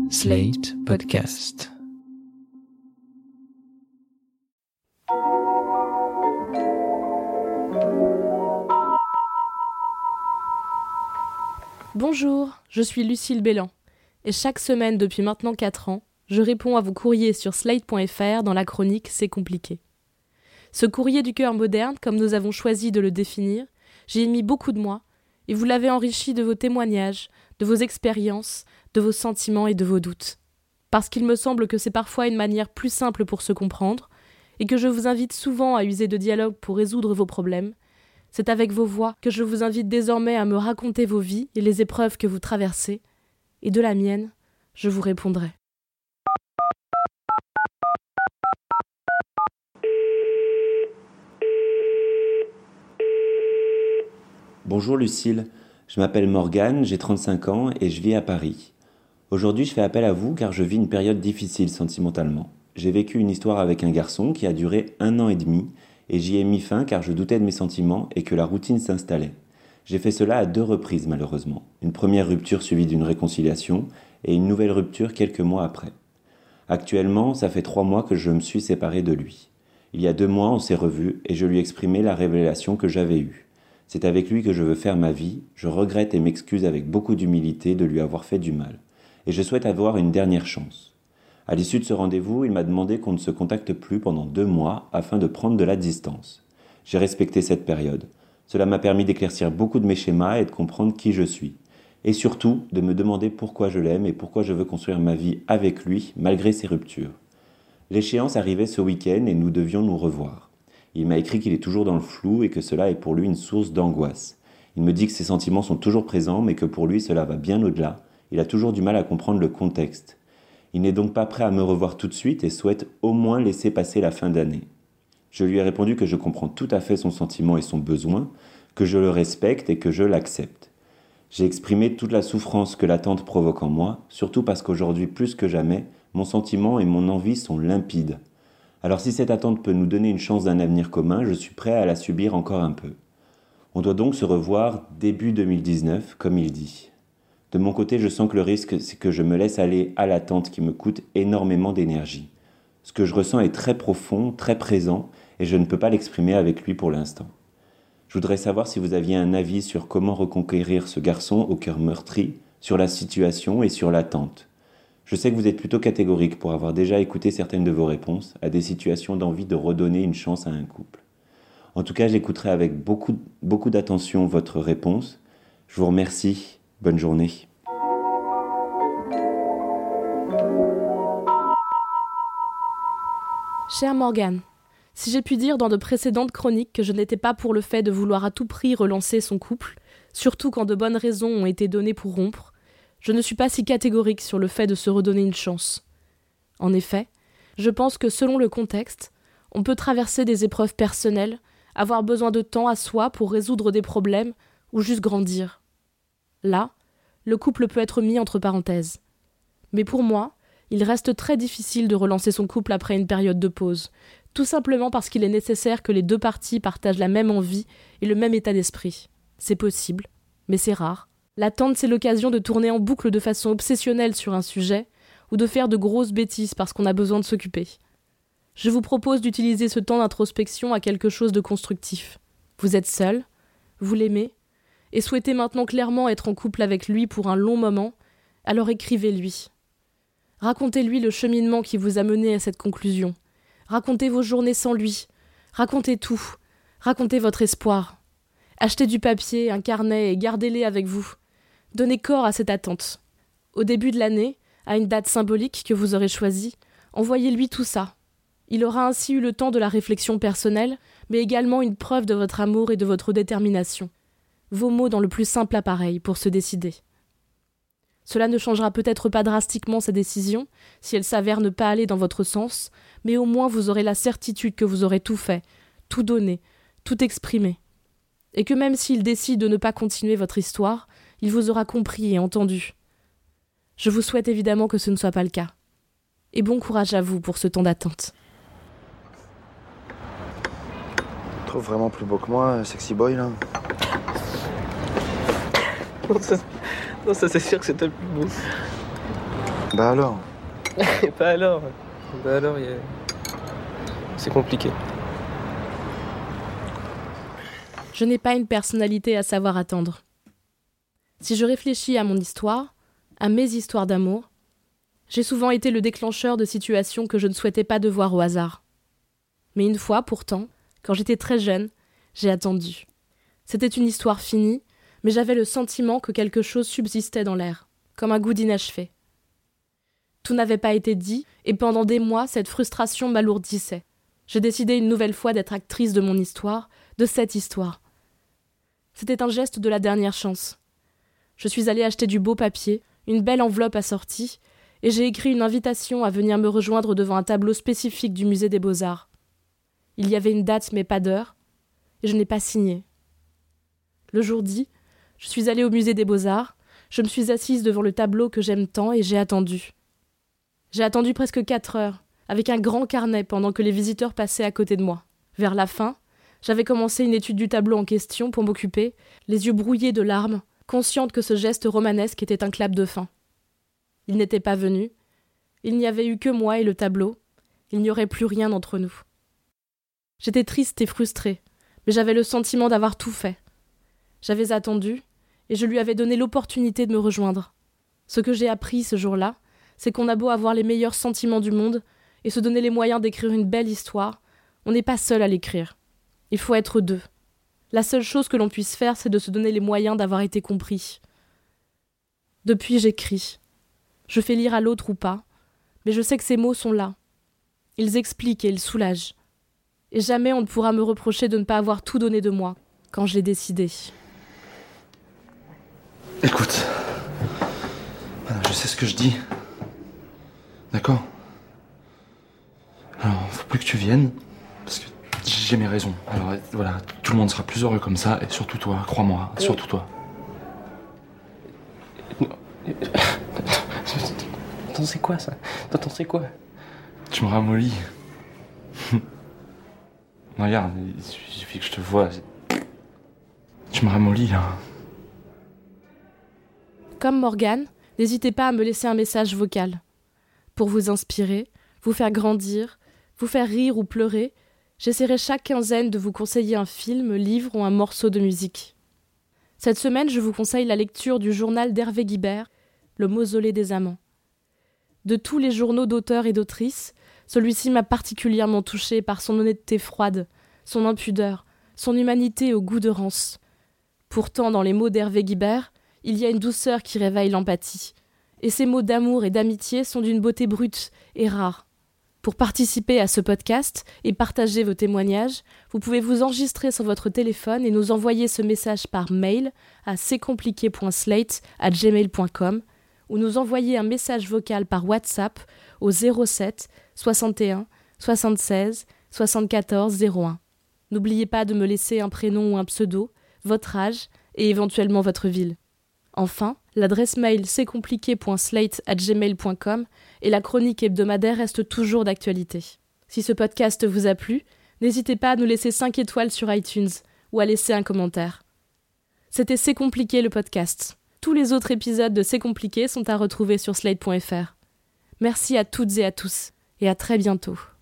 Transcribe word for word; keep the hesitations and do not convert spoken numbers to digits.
Slate Podcast. Bonjour, je suis Lucille Bélan, et chaque semaine depuis maintenant quatre ans, je réponds à vos courriers sur slate point f r dans la chronique « C'est compliqué ». Ce courrier du cœur moderne, comme nous avons choisi de le définir, j'y ai mis beaucoup de moi, et vous l'avez enrichi de vos témoignages, de vos expériences, de vos sentiments et de vos doutes. Parce qu'il me semble que c'est parfois une manière plus simple pour se comprendre, et que je vous invite souvent à user de dialogue pour résoudre vos problèmes, c'est avec vos voix que je vous invite désormais à me raconter vos vies et les épreuves que vous traversez, et de la mienne, je vous répondrai. Bonjour Lucille, je m'appelle Morgane, j'ai trente-cinq ans et je vis à Paris. Aujourd'hui, je fais appel à vous car je vis une période difficile sentimentalement. J'ai vécu une histoire avec un garçon qui a duré un an et demi et j'y ai mis fin car je doutais de mes sentiments et que la routine s'installait. J'ai fait cela à deux reprises malheureusement. Une première rupture suivie d'une réconciliation et une nouvelle rupture quelques mois après. Actuellement, ça fait trois mois que je me suis séparé de lui. Il y a deux mois, on s'est revus et je lui ai exprimé la révélation que j'avais eue. C'est avec lui que je veux faire ma vie, je regrette et m'excuse avec beaucoup d'humilité de lui avoir fait du mal. Et je souhaite avoir une dernière chance. À l'issue de ce rendez-vous, il m'a demandé qu'on ne se contacte plus pendant deux mois afin de prendre de la distance. J'ai respecté cette période. Cela m'a permis d'éclaircir beaucoup de mes schémas et de comprendre qui je suis. Et surtout, de me demander pourquoi je l'aime et pourquoi je veux construire ma vie avec lui malgré ses ruptures. L'échéance arrivait ce week-end et nous devions nous revoir. Il m'a écrit qu'il est toujours dans le flou et que cela est pour lui une source d'angoisse. Il me dit que ses sentiments sont toujours présents mais que pour lui cela va bien au-delà. Il a toujours du mal à comprendre le contexte. Il n'est donc pas prêt à me revoir tout de suite et souhaite au moins laisser passer la fin d'année. Je lui ai répondu que je comprends tout à fait son sentiment et son besoin, que je le respecte et que je l'accepte. J'ai exprimé toute la souffrance que l'attente provoque en moi, surtout parce qu'aujourd'hui plus que jamais, mon sentiment et mon envie sont limpides. Alors si cette attente peut nous donner une chance d'un avenir commun, je suis prêt à la subir encore un peu. On doit donc se revoir début deux mille dix-neuf, comme il dit. De mon côté, je sens que le risque, c'est que je me laisse aller à l'attente qui me coûte énormément d'énergie. Ce que je ressens est très profond, très présent, et je ne peux pas l'exprimer avec lui pour l'instant. Je voudrais savoir si vous aviez un avis sur comment reconquérir ce garçon au cœur meurtri, sur la situation et sur l'attente. Je sais que vous êtes plutôt catégorique pour avoir déjà écouté certaines de vos réponses à des situations d'envie de redonner une chance à un couple. En tout cas, j'écouterai avec beaucoup, beaucoup d'attention votre réponse. Je vous remercie. Bonne journée. Chère Morgane, si j'ai pu dire dans de précédentes chroniques que je n'étais pas pour le fait de vouloir à tout prix relancer son couple, surtout quand de bonnes raisons ont été données pour rompre, je ne suis pas si catégorique sur le fait de se redonner une chance. En effet, je pense que selon le contexte, on peut traverser des épreuves personnelles, avoir besoin de temps à soi pour résoudre des problèmes ou juste grandir. Là, le couple peut être mis entre parenthèses. Mais pour moi, il reste très difficile de relancer son couple après une période de pause, tout simplement parce qu'il est nécessaire que les deux parties partagent la même envie et le même état d'esprit. C'est possible, mais c'est rare. L'attente, c'est l'occasion de tourner en boucle de façon obsessionnelle sur un sujet ou de faire de grosses bêtises parce qu'on a besoin de s'occuper. Je vous propose d'utiliser ce temps d'introspection à quelque chose de constructif. Vous êtes seul, vous l'aimez, et souhaitez maintenant clairement être en couple avec lui pour un long moment, alors écrivez-lui. Racontez-lui le cheminement qui vous a mené à cette conclusion. Racontez vos journées sans lui. Racontez tout. Racontez votre espoir. Achetez du papier, un carnet et gardez-les avec vous. Donnez corps à cette attente. Au début de l'année, à une date symbolique que vous aurez choisie, envoyez-lui tout ça. Il aura ainsi eu le temps de la réflexion personnelle, mais également une preuve de votre amour et de votre détermination. Vos mots dans le plus simple appareil pour se décider. Cela ne changera peut-être pas drastiquement sa décision, si elle s'avère ne pas aller dans votre sens, mais au moins vous aurez la certitude que vous aurez tout fait, tout donné, tout exprimé. Et que même s'il décide de ne pas continuer votre histoire, il vous aura compris et entendu. Je vous souhaite évidemment que ce ne soit pas le cas. Et bon courage à vous pour ce temps d'attente. Tu trouves vraiment plus beau que moi, sexy boy, là? Non, ça, non, ça c'est sûr que c'est toi le plus beau. Bah alors? Bah alors Bah alors, y a... c'est compliqué. Je n'ai pas une personnalité à savoir attendre. Si je réfléchis à mon histoire, à mes histoires d'amour, j'ai souvent été le déclencheur de situations que je ne souhaitais pas devoir au hasard. Mais une fois, pourtant, quand j'étais très jeune, j'ai attendu. C'était une histoire finie, mais j'avais le sentiment que quelque chose subsistait dans l'air, comme un goût d'inachevé. Tout n'avait pas été dit, et pendant des mois, cette frustration m'alourdissait. J'ai décidé une nouvelle fois d'être actrice de mon histoire, de cette histoire. C'était un geste de la dernière chance. Je suis allée acheter du beau papier, une belle enveloppe assortie, et j'ai écrit une invitation à venir me rejoindre devant un tableau spécifique du musée des Beaux-Arts. Il y avait une date mais pas d'heure, et je n'ai pas signé. Le jour dit, je suis allée au musée des Beaux-Arts, je me suis assise devant le tableau que j'aime tant et j'ai attendu. J'ai attendu presque quatre heures, avec un grand carnet pendant que les visiteurs passaient à côté de moi. Vers la fin, j'avais commencé une étude du tableau en question pour m'occuper, les yeux brouillés de larmes, consciente que ce geste romanesque était un clap de fin. Il n'était pas venu, il n'y avait eu que moi et le tableau, il n'y aurait plus rien entre nous. J'étais triste et frustrée, mais j'avais le sentiment d'avoir tout fait. J'avais attendu, et je lui avais donné l'opportunité de me rejoindre. Ce que j'ai appris ce jour-là, c'est qu'on a beau avoir les meilleurs sentiments du monde et se donner les moyens d'écrire une belle histoire, on n'est pas seul à l'écrire. Il faut être deux. La seule chose que l'on puisse faire, c'est de se donner les moyens d'avoir été compris. Depuis, j'écris. Je fais lire à l'autre ou pas, mais je sais que ces mots sont là. Ils expliquent et ils soulagent. Et jamais on ne pourra me reprocher de ne pas avoir tout donné de moi, quand j'ai décidé. Écoute, je sais ce que je dis. D'accord? Alors, faut plus que tu viennes, parce que j'ai mes raisons. Alors voilà, tout le monde sera plus heureux comme ça, et surtout toi, crois-moi, surtout toi. Attends, c'est quoi ça? Attends, c'est quoi? Tu me ramollis. Regarde, il suffit que je te vois. Tu me ramollis là. Comme Morgane, n'hésitez pas à me laisser un message vocal. Pour vous inspirer, vous faire grandir, vous faire rire ou pleurer, j'essaierai chaque quinzaine de vous conseiller un film, livre ou un morceau de musique. Cette semaine, je vous conseille la lecture du journal d'Hervé Guibert, Le Mausolée des Amants. De tous les journaux d'auteurs et d'autrices, celui-ci m'a particulièrement touchée par son honnêteté froide, son impudeur, son humanité au goût de rance. Pourtant, dans les mots d'Hervé Guibert, il y a une douceur qui réveille l'empathie. Et ces mots d'amour et d'amitié sont d'une beauté brute et rare. Pour participer à ce podcast et partager vos témoignages, vous pouvez vous enregistrer sur votre téléphone et nous envoyer ce message par mail à c compliqué point slate arobase gmail point com ou nous envoyer un message vocal par WhatsApp au zéro sept soixante et un soixante-seize soixante-quatorze zéro un. N'oubliez pas de me laisser un prénom ou un pseudo, votre âge et éventuellement votre ville. Enfin, l'adresse mail c compliqué point slate arobase gmail point com et la chronique hebdomadaire reste toujours d'actualité. Si ce podcast vous a plu, n'hésitez pas à nous laisser cinq étoiles sur iTunes ou à laisser un commentaire. C'était C'est compliqué le podcast. Tous les autres épisodes de C'est compliqué sont à retrouver sur slate point f r. Merci à toutes et à tous et à très bientôt.